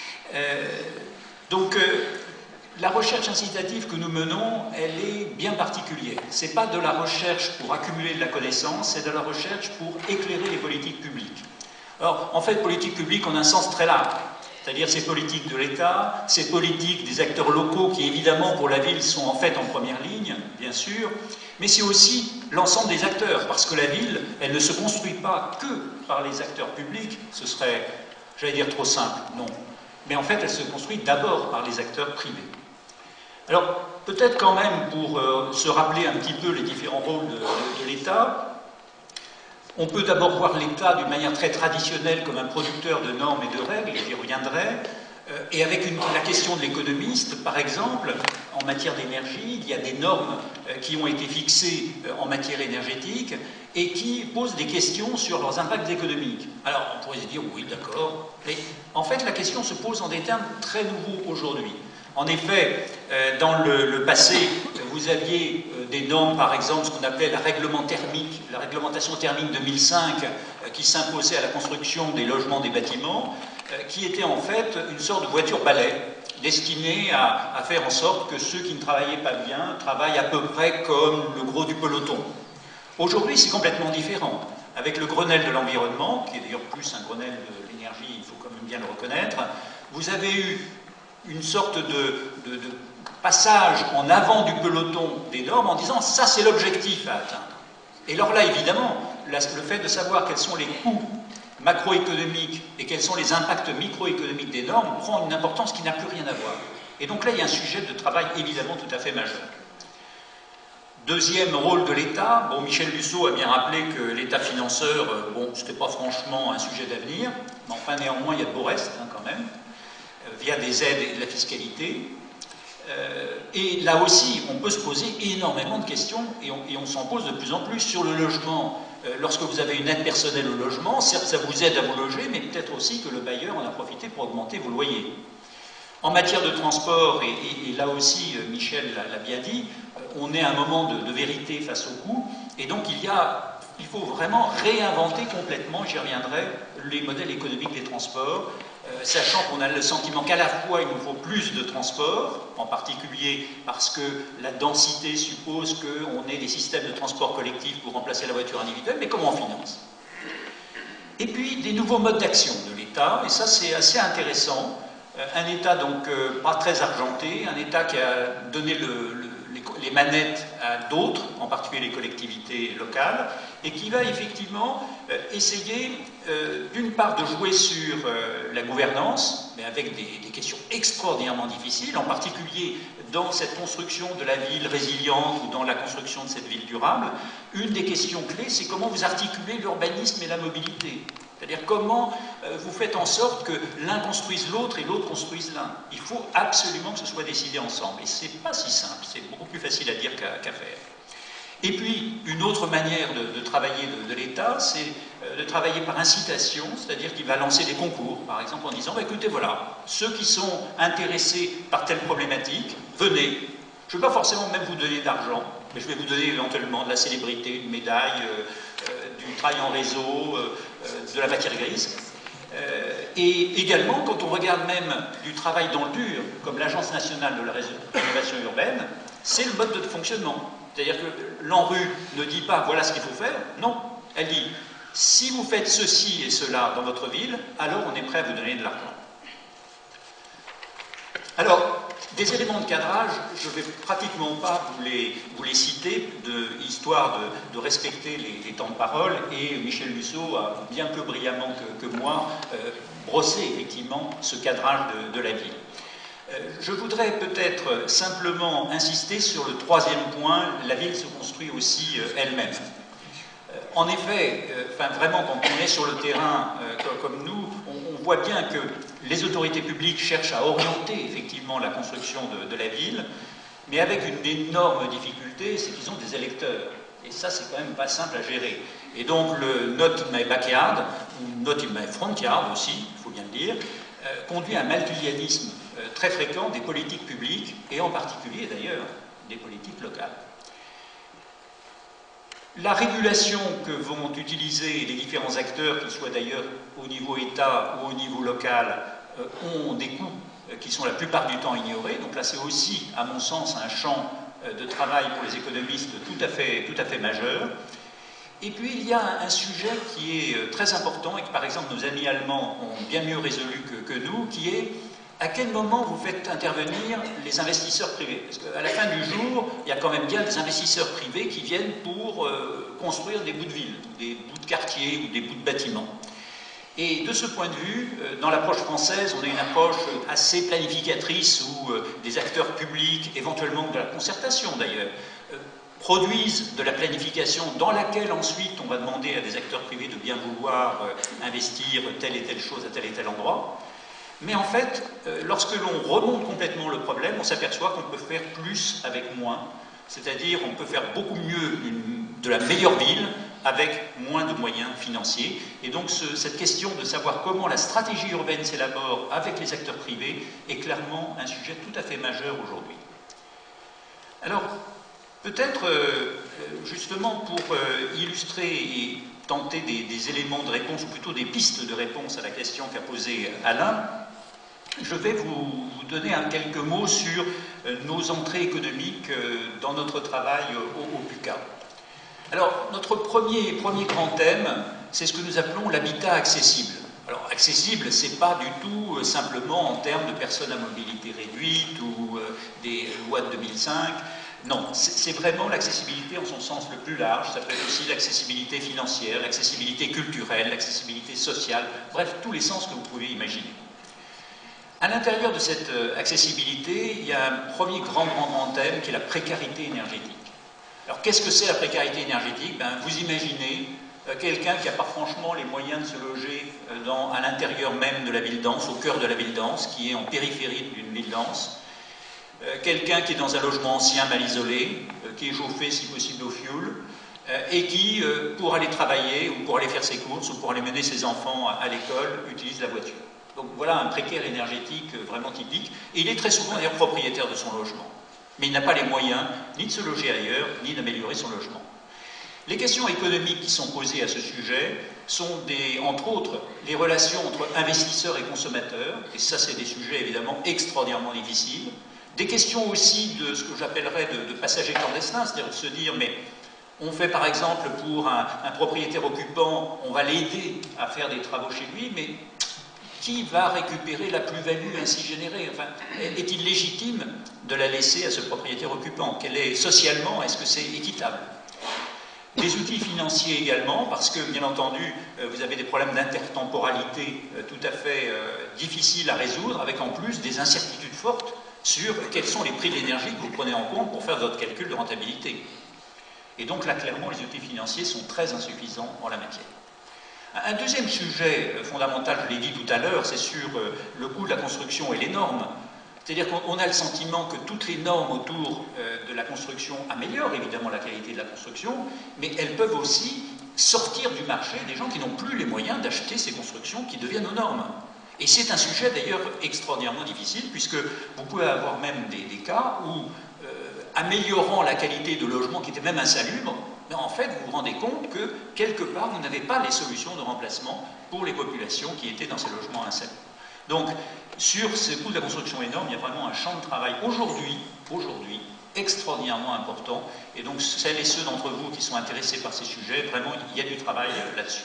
La recherche incitative que nous menons, elle est bien particulière. Ce n'est pas de la recherche pour accumuler de la connaissance, c'est de la recherche pour éclairer les politiques publiques. Alors, en fait, politique publique en un sens très large. C'est-à-dire ces politiques de l'État, ces politiques des acteurs locaux qui, évidemment, pour la ville, sont en fait en première ligne, bien sûr, mais c'est aussi l'ensemble des acteurs, parce que la ville, elle ne se construit pas que par les acteurs publics, ce serait, j'allais dire, trop simple, non. Mais en fait, elle se construit d'abord par les acteurs privés. Alors, peut-être quand même, pour se rappeler un petit peu les différents rôles de l'État, on peut d'abord voir l'État d'une manière très traditionnelle comme un producteur de normes et de règles, j'y reviendrai, et avec la question de l'économiste, par exemple, en matière d'énergie, il y a des normes qui ont été fixées en matière énergétique et qui posent des questions sur leurs impacts économiques. Alors, on pourrait se dire, oui, d'accord, mais en fait, la question se pose en des termes très nouveaux aujourd'hui. En effet, dans le passé, vous aviez des normes, par exemple, ce qu'on appelait la réglementation thermique 2005, qui s'imposait à la construction des logements, des bâtiments, qui était en fait une sorte de voiture-balai, destinée à faire en sorte que ceux qui ne travaillaient pas bien travaillent à peu près comme le gros du peloton. Aujourd'hui, c'est complètement différent. Avec le Grenelle de l'environnement, qui est d'ailleurs plus un Grenelle de l'énergie, il faut quand même bien le reconnaître, vous avez eu une sorte de passage en avant du peloton des normes en disant ça c'est l'objectif à atteindre. Et alors là évidemment, le fait de savoir quels sont les coûts macroéconomiques et quels sont les impacts microéconomiques des normes prend une importance qui n'a plus rien à voir. Et donc là il y a un sujet de travail évidemment tout à fait majeur. Deuxième rôle de l'État, bon, Michel Musso a bien rappelé que l'État financeur, bon, c'était pas franchement un sujet d'avenir, mais enfin néanmoins il y a de beaux restes hein, quand même, via des aides et de la fiscalité. Et là aussi, on peut se poser énormément de questions, et on s'en pose de plus en plus sur le logement. Lorsque vous avez une aide personnelle au logement, certes ça vous aide à vous loger, mais peut-être aussi que le bailleur en a profité pour augmenter vos loyers. En matière de transport, et là aussi Michel l'a bien dit, on est à un moment de vérité face au coût, et donc il faut vraiment réinventer complètement, j'y reviendrai, les modèles économiques des transports, sachant qu'on a le sentiment qu'à la fois il nous faut plus de transports, en particulier parce que la densité suppose qu'on ait des systèmes de transport collectif pour remplacer la voiture individuelle, mais comment on finance? Et puis des nouveaux modes d'action de l'État, et ça c'est assez intéressant, un État donc pas très argenté, un État qui a donné les manettes à d'autres, en particulier les collectivités locales, et qui va effectivement essayer d'une part de jouer sur la gouvernance, mais avec des questions extraordinairement difficiles, en particulier dans cette construction de la ville résiliente ou dans la construction de cette ville durable. Une des questions clés, c'est comment vous articulez l'urbanisme et la mobilité. C'est-à-dire comment vous faites en sorte que l'un construise l'autre et l'autre construise l'un. Il faut absolument que ce soit décidé ensemble. Et ce n'est pas si simple, c'est beaucoup plus facile à dire qu'à faire. Et puis, une autre manière de travailler de l'État, c'est de travailler par incitation, c'est-à-dire qu'il va lancer des concours, par exemple, en disant, bah, écoutez, voilà, ceux qui sont intéressés par telle problématique, venez. Je ne vais pas forcément même vous donner d'argent, mais je vais vous donner éventuellement de la célébrité, une médaille, du travail en réseau, de la matière grise. Et également, quand on regarde même du travail dans le dur, comme l'Agence nationale de la rénovation urbaine, c'est le mode de fonctionnement. C'est-à-dire que l'ANRU ne dit pas voilà ce qu'il faut faire, non, elle dit si vous faites ceci et cela dans votre ville, alors on est prêt à vous donner de l'argent. Alors, des éléments de cadrage, je ne vais pratiquement pas vous les citer, histoire de respecter les temps de parole, et Michel Musso a bien plus brillamment que moi brossé effectivement ce cadrage de la ville. Je voudrais peut-être simplement insister sur le troisième point, la ville se construit aussi elle-même. En effet, vraiment quand on est sur le terrain comme nous, on voit bien que les autorités publiques cherchent à orienter effectivement la construction de la ville, mais avec une énorme difficulté, c'est qu'ils ont des électeurs. Et ça, c'est quand même pas simple à gérer. Et donc le Not in my backyard, ou Not in my front yard aussi, il faut bien le dire, conduit à un malthusianisme très fréquent des politiques publiques, et en particulier d'ailleurs des politiques locales. La régulation que vont utiliser les différents acteurs, qu'ils soient d'ailleurs au niveau État ou au niveau local, ont des coûts qui sont la plupart du temps ignorés. Donc là, c'est aussi, à mon sens, un champ de travail pour les économistes tout à fait majeur. Et puis, il y a un sujet qui est très important et que, par exemple, nos amis allemands ont bien mieux résolu que nous, qui est à quel moment vous faites intervenir les investisseurs privés? Parce qu'à la fin du jour, il y a quand même bien des investisseurs privés qui viennent pour construire des bouts de ville, des bouts de quartier ou des bouts de bâtiments. Et de ce point de vue, dans l'approche française, on a une approche assez planificatrice où des acteurs publics, éventuellement de la concertation d'ailleurs, produisent de la planification dans laquelle ensuite on va demander à des acteurs privés de bien vouloir investir telle et telle chose à tel et tel endroit. Mais en fait, lorsque l'on remonte complètement le problème, on s'aperçoit qu'on peut faire plus avec moins. C'est-à-dire, on peut faire beaucoup mieux de la meilleure ville avec moins de moyens financiers. Et donc cette question de savoir comment la stratégie urbaine s'élabore avec les acteurs privés est clairement un sujet tout à fait majeur aujourd'hui. Alors, peut-être justement pour illustrer et tenter des éléments de réponse, ou plutôt des pistes de réponse à la question qu'a posée Alain, je vais vous donner quelques mots sur nos entrées économiques dans notre travail au PUCA. Alors, notre premier grand thème, c'est ce que nous appelons l'habitat accessible. Alors, accessible, c'est pas du tout simplement en termes de personnes à mobilité réduite ou des lois de 2005. Non, c'est vraiment l'accessibilité en son sens le plus large. Ça peut être aussi l'accessibilité financière, l'accessibilité culturelle, l'accessibilité sociale, bref, tous les sens que vous pouvez imaginer. À l'intérieur de cette accessibilité, il y a un premier grand thème qui est la précarité énergétique. Alors, qu'est-ce que c'est la précarité énergétique? Vous imaginez quelqu'un qui n'a pas franchement les moyens de se loger à l'intérieur même de la ville dense, au cœur de la ville dense, qui est en périphérie d'une ville dense, quelqu'un qui est dans un logement ancien mal isolé, qui est chauffé si possible au fioul, et qui, pour aller travailler, ou pour aller faire ses courses, ou pour aller mener ses enfants à l'école, utilise la voiture. Donc voilà un précaire énergétique vraiment typique, et il est très souvent d'ailleurs propriétaire de son logement. Mais il n'a pas les moyens ni de se loger ailleurs, ni d'améliorer son logement. Les questions économiques qui sont posées à ce sujet sont, entre autres, les relations entre investisseurs et consommateurs, et ça c'est des sujets évidemment extraordinairement difficiles, des questions aussi de ce que j'appellerais de passagers clandestins, c'est-à-dire de se dire, mais on fait par exemple pour un propriétaire occupant, on va l'aider à faire des travaux chez lui, mais qui va récupérer la plus-value ainsi générée? Enfin, est-il légitime de la laisser à ce propriétaire occupant? Socialement, est-ce que c'est équitable? Des outils financiers également, parce que, bien entendu, vous avez des problèmes d'intertemporalité tout à fait difficiles à résoudre, avec en plus des incertitudes fortes sur quels sont les prix de l'énergie que vous prenez en compte pour faire votre calcul de rentabilité. Et donc là, clairement, les outils financiers sont très insuffisants en la matière. Un deuxième sujet fondamental, je l'ai dit tout à l'heure, c'est sur le coût de la construction et les normes. C'est-à-dire qu'on a le sentiment que toutes les normes autour de la construction améliorent évidemment la qualité de la construction, mais elles peuvent aussi sortir du marché des gens qui n'ont plus les moyens d'acheter ces constructions qui deviennent aux normes. Et c'est un sujet d'ailleurs extraordinairement difficile, puisque vous pouvez avoir même des cas où, améliorant la qualité de logement qui était même insalubre, mais en fait, vous vous rendez compte que, quelque part, vous n'avez pas les solutions de remplacement pour les populations qui étaient dans ces logements insalubres. Donc, sur ce coût de la construction énorme, il y a vraiment un champ de travail aujourd'hui, extraordinairement important. Et donc, celles et ceux d'entre vous qui sont intéressés par ces sujets, vraiment, il y a du travail là-dessus.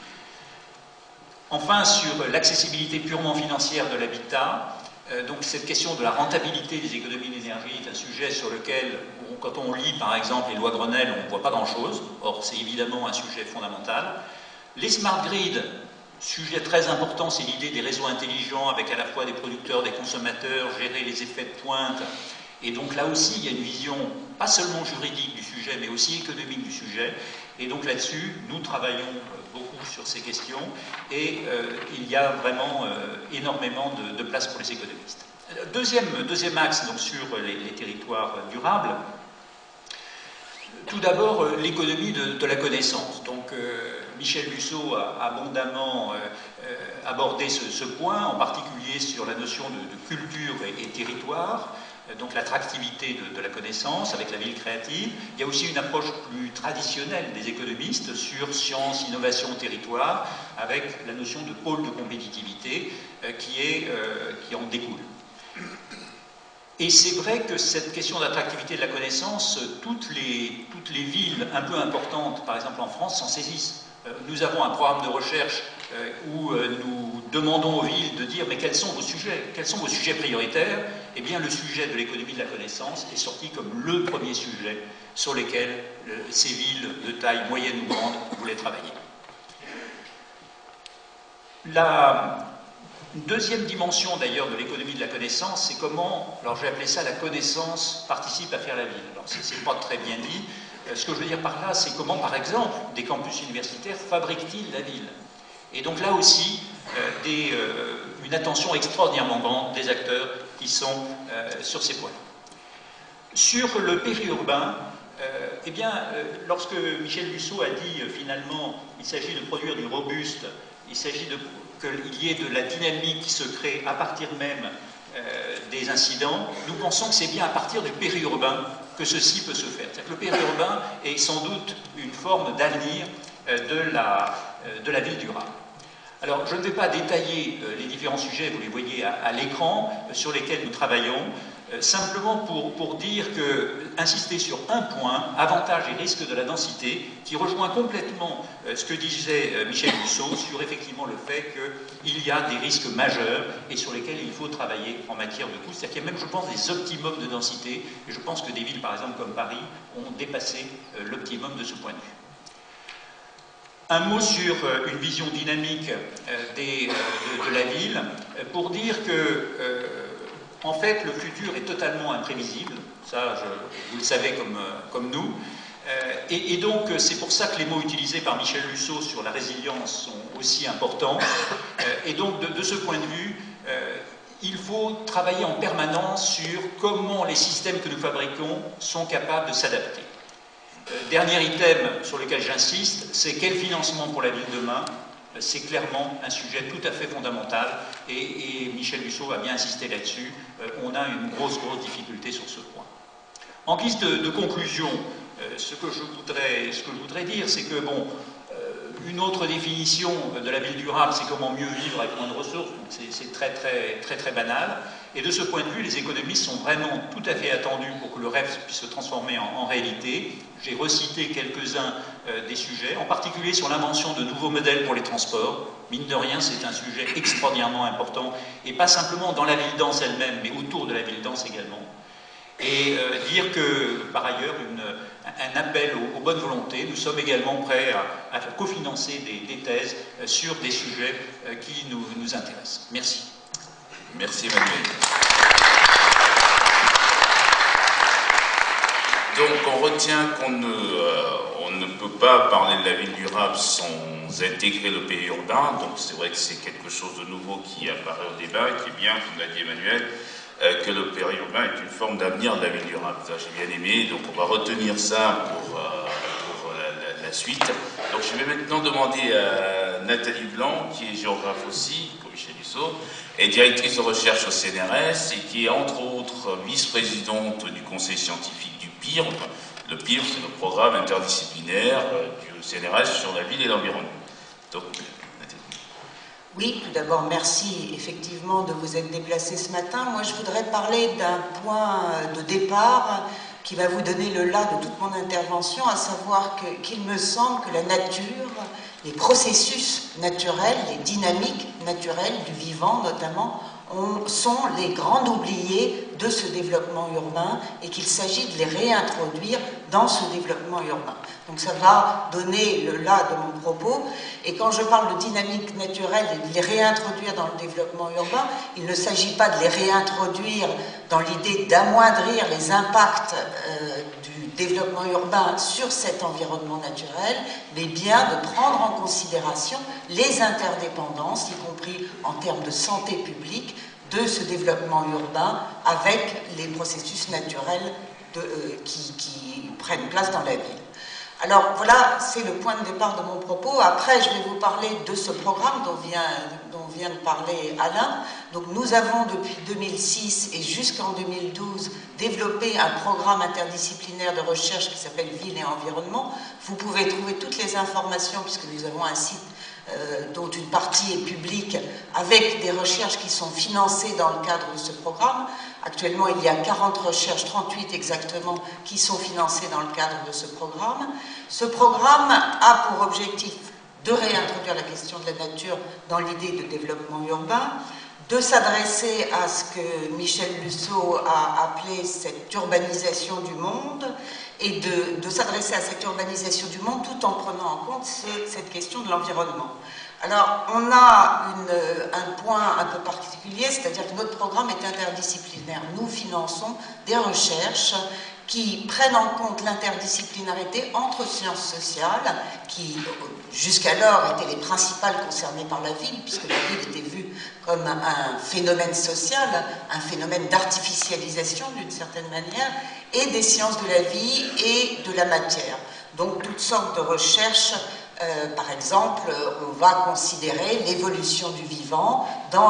Enfin, sur l'accessibilité purement financière de l'habitat, donc cette question de la rentabilité des économies d'énergie est un sujet sur lequel, quand on lit par exemple les lois Grenelle, on ne voit pas grand-chose. Or, c'est évidemment un sujet fondamental. Les smart grids, sujet très important, c'est l'idée des réseaux intelligents avec à la fois des producteurs, des consommateurs, gérer les effets de pointe. Et donc là aussi, il y a une vision pas seulement juridique du sujet, mais aussi économique du sujet. Et donc là-dessus, nous travaillons beaucoup sur ces questions et il y a vraiment énormément de place pour les économistes. Deuxième axe donc, sur les territoires durables. Tout d'abord, l'économie de la connaissance. Donc, Michel Busseau a abondamment abordé ce point, en particulier sur la notion de culture et territoire. Donc l'attractivité de la connaissance avec la ville créative. Il y a aussi une approche plus traditionnelle des économistes sur science, innovation, territoire, avec la notion de pôle de compétitivité qui en découle. Et c'est vrai que cette question d'attractivité de la connaissance, toutes les villes un peu importantes, par exemple en France, s'en saisissent. Nous avons un programme de recherche où nous demandons aux villes de dire mais quels sont vos sujets prioritaires? Eh bien le sujet de l'économie de la connaissance est sorti comme le premier sujet sur lequel ces villes de taille moyenne ou grande voulaient travailler. La deuxième dimension d'ailleurs de l'économie de la connaissance, c'est comment, alors j'ai appelé ça la connaissance participe à faire la ville. Alors c'est pas très bien dit. Ce que je veux dire par là, c'est comment, par exemple, des campus universitaires fabriquent-ils la ville? Et donc là aussi, une attention extraordinairement grande des acteurs qui sont sur ces points. Sur le périurbain, eh bien, lorsque Michel Luceau a dit finalement il s'agit de produire du robuste, il s'agit qu'il y ait de la dynamique qui se crée à partir même des incidents, nous pensons que c'est bien à partir du périurbain que ceci peut se faire. C'est-à-dire que le périurbain est sans doute une forme d'avenir de la ville durable. Alors, je ne vais pas détailler les différents sujets, vous les voyez à l'écran, sur lesquels nous travaillons, simplement pour dire que, insister sur un point, avantages et risques de la densité, qui rejoint complètement ce que disait Michel Luceau sur effectivement le fait qu'il y a des risques majeurs et sur lesquels il faut travailler en matière de coûts. C'est-à-dire qu'il y a même, je pense, des optimums de densité, et je pense que des villes, par exemple, comme Paris, ont dépassé l'optimum de ce point de vue. Un mot sur une vision dynamique de la ville, pour dire que, en fait, le futur est totalement imprévisible, ça, vous le savez comme nous, et donc c'est pour ça que les mots utilisés par Michel Luceau sur la résilience sont aussi importants, et donc de ce point de vue, il faut travailler en permanence sur comment les systèmes que nous fabriquons sont capables de s'adapter. Dernier item sur lequel j'insiste, c'est quel financement pour la ville demain. C'est clairement un sujet tout à fait fondamental et Michel Luceau a bien insisté là-dessus. On a une grosse difficulté sur ce point. En guise de conclusion, ce que je voudrais dire, c'est que, bon, une autre définition de la ville durable, c'est comment mieux vivre avec moins de ressources. C'est très banal. Et de ce point de vue, les économistes sont vraiment tout à fait attendus pour que le rêve puisse se transformer en réalité. J'ai recité quelques-uns des sujets, en particulier sur l'invention de nouveaux modèles pour les transports. Mine de rien, c'est un sujet extraordinairement important, et pas simplement dans la ville dense elle-même, mais autour de la ville dense également. Et dire que, par ailleurs, un appel aux bonnes volontés, nous sommes également prêts à cofinancer des thèses sur des sujets qui nous intéressent. Merci. Merci Emmanuel. Donc on retient qu'on ne peut pas parler de la ville durable sans intégrer le périurbain. Donc c'est vrai que c'est quelque chose de nouveau qui apparaît au débat, qui est bien, comme l'a dit Emmanuel, que le périurbain est une forme d'avenir de la ville durable. Ça, j'ai bien aimé, donc on va retenir ça pour la suite. Donc je vais maintenant demander à Nathalie Blanc, qui est géographe aussi, comme Michel Luceau, est directrice de recherche au CNRS et qui est entre autres vice-présidente du conseil scientifique du PIRB. Le PIRB, c'est le programme interdisciplinaire du CNRS sur la ville et l'environnement. Donc, oui, tout d'abord, merci effectivement de vous être déplacé ce matin. Moi, je voudrais parler d'un point de départ qui va vous donner le là de toute mon intervention, à savoir qu'il me semble que la nature, les processus naturels, les dynamiques naturelles du vivant notamment, sont les grands oubliés de ce développement urbain et qu'il s'agit de les réintroduire dans ce développement urbain. Donc ça va donner le là de mon propos. Et quand je parle de dynamique naturelle et de les réintroduire dans le développement urbain, il ne s'agit pas de les réintroduire dans l'idée d'amoindrir les impacts du développement urbain sur cet environnement naturel, mais bien de prendre en considération les interdépendances, y compris en termes de santé publique, de ce développement urbain avec les processus naturels qui prennent place dans la ville. Alors voilà, c'est le point de départ de mon propos. Après, je vais vous parler de ce programme dont vient de parler Alain. Donc nous avons depuis 2006 et jusqu'en 2012 développé un programme interdisciplinaire de recherche qui s'appelle Ville et Environnement. Vous pouvez trouver toutes les informations puisque nous avons un site dont une partie est publique, avec des recherches qui sont financées dans le cadre de ce programme. Actuellement, il y a 40 recherches, 38 exactement, qui sont financées dans le cadre de ce programme. Ce programme a pour objectif de réintroduire la question de la nature dans l'idée de développement urbain, de s'adresser à ce que Michel Luceau a appelé cette urbanisation du monde, et de s'adresser à cette urbanisation du monde tout en prenant en compte cette question de l'environnement. Alors, on a un point un peu particulier, c'est-à-dire que notre programme est interdisciplinaire. Nous finançons des recherches qui prennent en compte l'interdisciplinarité entre sciences sociales, qui jusqu'alors étaient les principales concernées par la ville, puisque la ville était vue comme un phénomène social, un phénomène d'artificialisation d'une certaine manière, et des sciences de la vie et de la matière. Donc toutes sortes de recherches. Par exemple, on va considérer l'évolution du vivant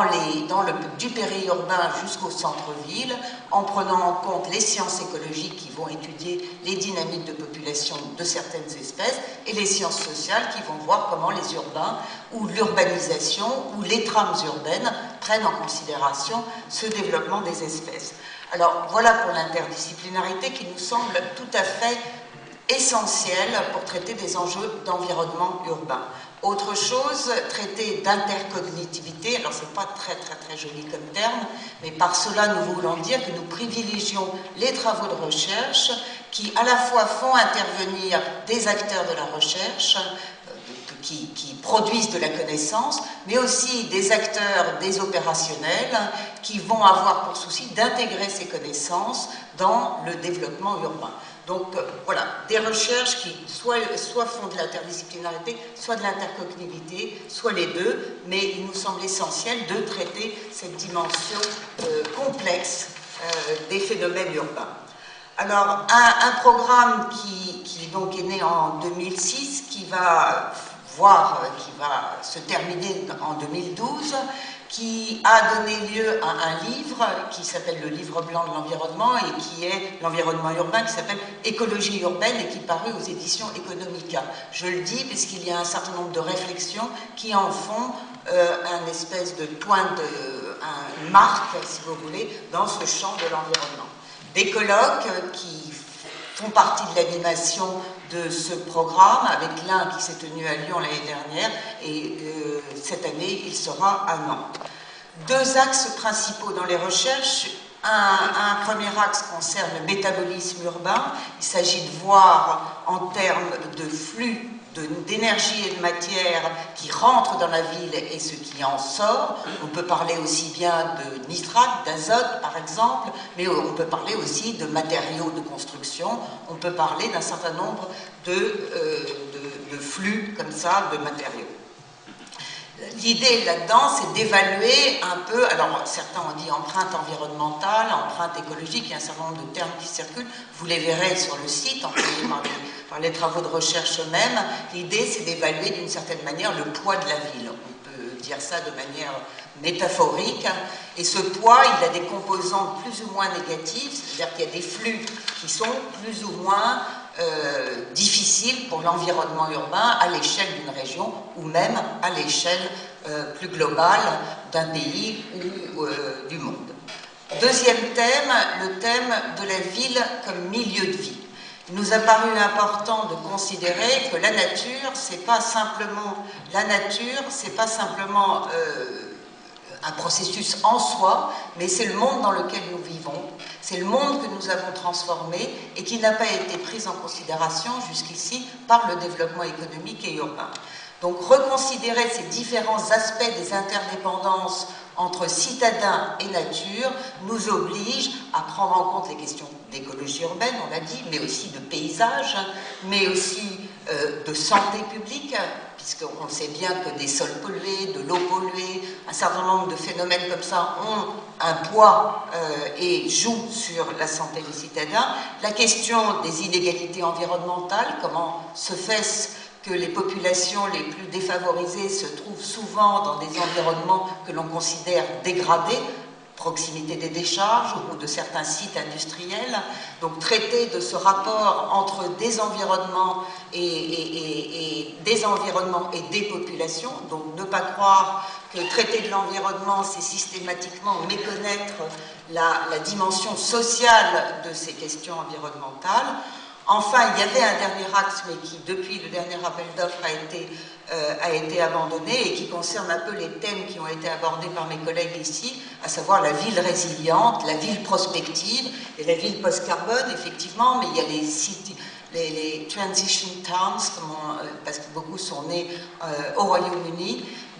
du périurbain jusqu'au centre-ville, en prenant en compte les sciences écologiques qui vont étudier les dynamiques de population de certaines espèces et les sciences sociales qui vont voir comment les urbains ou l'urbanisation ou les trames urbaines prennent en considération ce développement des espèces. Alors voilà pour l'interdisciplinarité qui nous semble tout à fait essentiel pour traiter des enjeux d'environnement urbain. Autre chose, traiter d'intercognitivité, alors c'est pas très joli comme terme, mais par cela nous voulons dire que nous privilégions les travaux de recherche qui à la fois font intervenir des acteurs de la recherche, qui produisent de la connaissance, mais aussi des acteurs, des opérationnels, qui vont avoir pour souci d'intégrer ces connaissances dans le développement urbain. Donc voilà, des recherches qui soit font de l'interdisciplinarité, soit de l'intercognitivité, soit les deux, mais il nous semble essentiel de traiter cette dimension complexe des phénomènes urbains. Alors, un programme qui donc est né en 2006, qui va se terminer en 2012, qui a donné lieu à un livre qui s'appelle le Livre blanc de l'environnement et qui est l'environnement urbain, qui s'appelle Écologie urbaine et qui parut aux éditions Economica. Je le dis parce qu'il y a un certain nombre de réflexions qui en font un espèce de une marque, si vous voulez, dans ce champ de l'environnement. Des colloques qui font partie de l'animation de ce programme, avec l'un qui s'est tenu à Lyon l'année dernière, et cette année, il sera à Nantes. Deux axes principaux dans les recherches. Un premier axe concerne le métabolisme urbain. Il s'agit de voir en termes de flux d'énergie et de matière qui rentrent dans la ville et ce qui en sort. On peut parler aussi bien de nitrate, d'azote par exemple, mais on peut parler aussi de matériaux de construction, on peut parler d'un certain nombre de flux comme ça de matériaux. L'idée là-dedans, c'est d'évaluer un peu, alors certains ont dit empreinte environnementale, empreinte écologique, il y a un certain nombre de termes qui circulent, vous les verrez sur le site, employés par les travaux de recherche eux-mêmes. L'idée, c'est d'évaluer d'une certaine manière le poids de la ville. On peut dire ça de manière métaphorique, et ce poids, il a des composantes plus ou moins négatives, c'est-à-dire qu'il y a des flux qui sont plus ou moins difficile pour l'environnement urbain à l'échelle d'une région ou même à l'échelle plus globale d'un pays ou du monde. Deuxième thème, le thème de la ville comme milieu de vie. Il nous a paru important de considérer que la nature, c'est pas simplement un processus en soi, mais c'est le monde dans lequel nous vivons, c'est le monde que nous avons transformé et qui n'a pas été pris en considération jusqu'ici par le développement économique et urbain. Donc reconsidérer ces différents aspects des interdépendances entre citadins et nature nous oblige à prendre en compte les questions d'écologie urbaine, on l'a dit, mais aussi de paysage, mais aussi de santé publique, puisqu'on sait bien que des sols pollués, de l'eau polluée, un certain nombre de phénomènes comme ça ont un poids et jouent sur la santé des citadins. La question des inégalités environnementales, comment se fait-ce que les populations les plus défavorisées se trouvent souvent dans des environnements que l'on considère dégradés, proximité des décharges ou de certains sites industriels. Donc traiter de ce rapport entre des environnements et des populations, donc ne pas croire que traiter de l'environnement, c'est systématiquement méconnaître la dimension sociale de ces questions environnementales. Enfin, il y avait un dernier axe, mais qui, depuis le dernier appel d'offres, a été abandonné et qui concerne un peu les thèmes qui ont été abordés par mes collègues ici, à savoir la ville résiliente, la ville prospective et la ville post-carbone, effectivement, mais il y a les transition towns, parce que beaucoup sont nés au Royaume-Uni.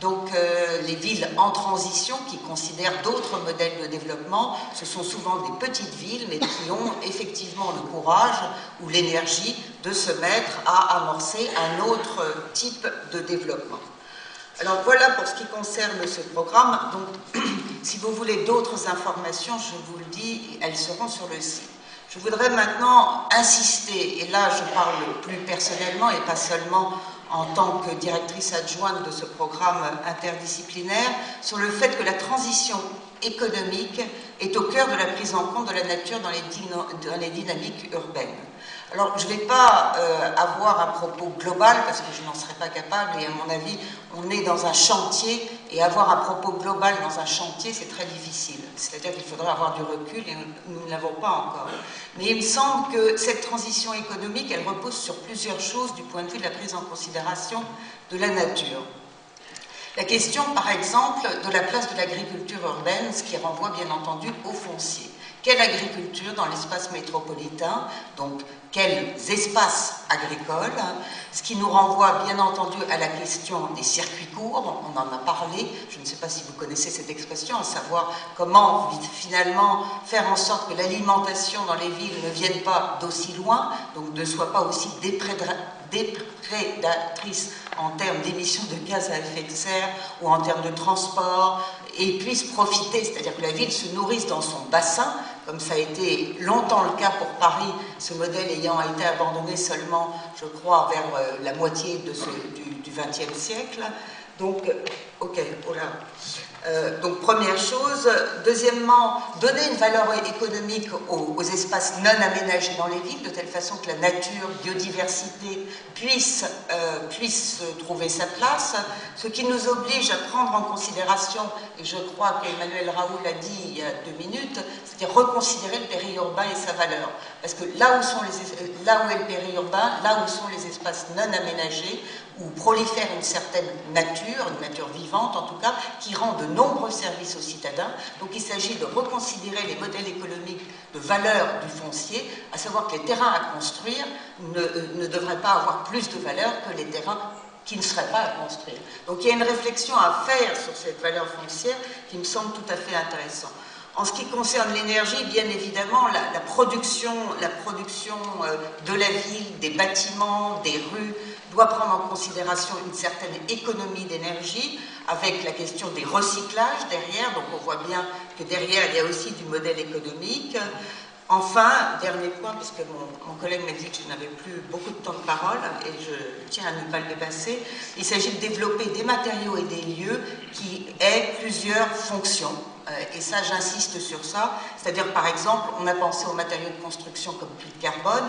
Donc les villes en transition qui considèrent d'autres modèles de développement, ce sont souvent des petites villes mais qui ont effectivement le courage ou l'énergie de se mettre à amorcer un autre type de développement. Alors voilà pour ce qui concerne ce programme. Donc si vous voulez d'autres informations, je vous le dis, elles seront sur le site. Je voudrais maintenant insister, et là je parle plus personnellement et pas seulement en tant que directrice adjointe de ce programme interdisciplinaire, sur le fait que la transition économique est au cœur de la prise en compte de la nature dans les dynamiques urbaines. Alors, je ne vais pas avoir un propos global, parce que je n'en serais pas capable, et à mon avis, on est dans un chantier, et avoir un propos global dans un chantier, c'est très difficile. C'est-à-dire qu'il faudrait avoir du recul, et nous ne l'avons pas encore. Mais il me semble que cette transition économique, elle repose sur plusieurs choses du point de vue de la prise en considération de la nature. La question, par exemple, de la place de l'agriculture urbaine, ce qui renvoie bien entendu au foncier. Quelle agriculture dans l'espace métropolitain, donc quels espaces agricoles, ce qui nous renvoie bien entendu à la question des circuits courts, on en a parlé, je ne sais pas si vous connaissez cette expression, à savoir comment finalement faire en sorte que l'alimentation dans les villes ne vienne pas d'aussi loin, donc ne soit pas aussi déprédatrice en termes d'émissions de gaz à effet de serre ou en termes de transport, et puisse profiter, c'est-à-dire que la ville se nourrisse dans son bassin, comme ça a été longtemps le cas pour Paris, ce modèle ayant été abandonné seulement, je crois, vers la moitié du XXe siècle. Donc, ok, oh là. Donc, première chose. Deuxièmement, donner une valeur économique aux espaces non aménagés dans les villes, de telle façon que la nature, biodiversité puisse trouver sa place, ce qui nous oblige à prendre en considération, et je crois qu'Emmanuel Raoult l'a dit il y a 2 minutes, c'est-à-dire reconsidérer le périurbain et sa valeur. Parce que là où est le périurbain, là où sont les espaces non aménagés, où prolifère une certaine nature, une nature vivante en tout cas, qui rend de nombreux services aux citadins. Donc il s'agit de reconsidérer les modèles économiques de valeur du foncier, à savoir que les terrains à construire ne devraient pas avoir plus de valeur que les terrains qui ne seraient pas à construire. Donc il y a une réflexion à faire sur cette valeur foncière qui me semble tout à fait intéressante. En ce qui concerne l'énergie, bien évidemment, la production de la ville, des bâtiments, des rues, doit prendre en considération une certaine économie d'énergie, avec la question des recyclages derrière. Donc on voit bien que derrière, il y a aussi du modèle économique. Enfin, dernier point, puisque mon collègue m'a dit que je n'avais plus beaucoup de temps de parole, et je tiens à ne pas le dépasser, il s'agit de développer des matériaux et des lieux qui aient plusieurs fonctions. Et ça, j'insiste sur ça. C'est-à-dire, par exemple, on a pensé aux matériaux de construction comme puits de carbone,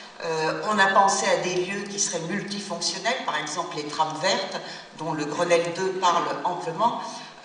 on a pensé à des lieux qui seraient multifonctionnels, par exemple les trames vertes, dont le Grenelle 2 parle amplement,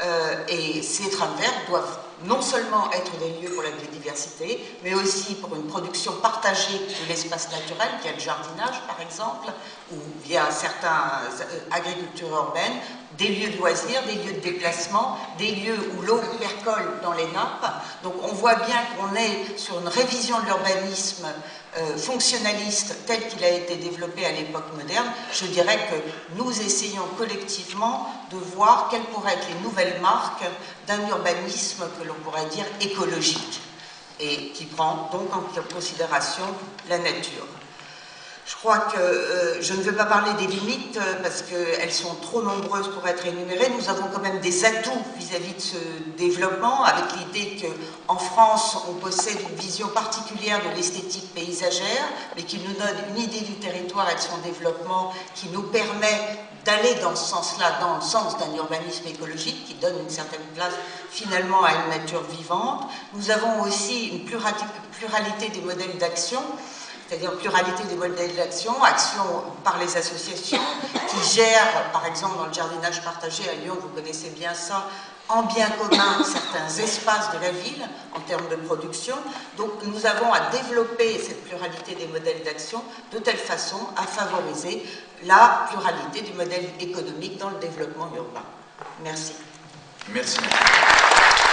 et ces trames vertes doivent non seulement être des lieux pour la biodiversité, mais aussi pour une production partagée de l'espace naturel, via le jardinage par exemple, ou via certaines agricultures urbaines, des lieux de loisirs, des lieux de déplacement, des lieux où l'eau percole dans les nappes. Donc on voit bien qu'on est sur une révision de l'urbanisme fonctionnaliste tel qu'il a été développé à l'époque moderne. Je dirais que nous essayons collectivement de voir quelles pourraient être les nouvelles marques d'un urbanisme que l'on pourrait dire écologique et qui prend donc en considération la nature. Je crois que je ne veux pas parler des limites parce qu'elles sont trop nombreuses pour être énumérées. Nous avons quand même des atouts vis-à-vis de ce développement, avec l'idée qu'en France, on possède une vision particulière de l'esthétique paysagère, mais qui nous donne une idée du territoire et de son développement qui nous permet d'aller dans ce sens-là, dans le sens d'un urbanisme écologique qui donne une certaine place finalement à une nature vivante. Nous avons aussi une pluralité des modèles d'action, c'est-à-dire pluralité des modèles d'action, action par les associations qui gèrent, par exemple dans le jardinage partagé à Lyon, vous connaissez bien ça, en bien commun certains espaces de la ville en termes de production. Donc nous avons à développer cette pluralité des modèles d'action de telle façon à favoriser la pluralité du modèle économique dans le développement urbain. Merci. Merci.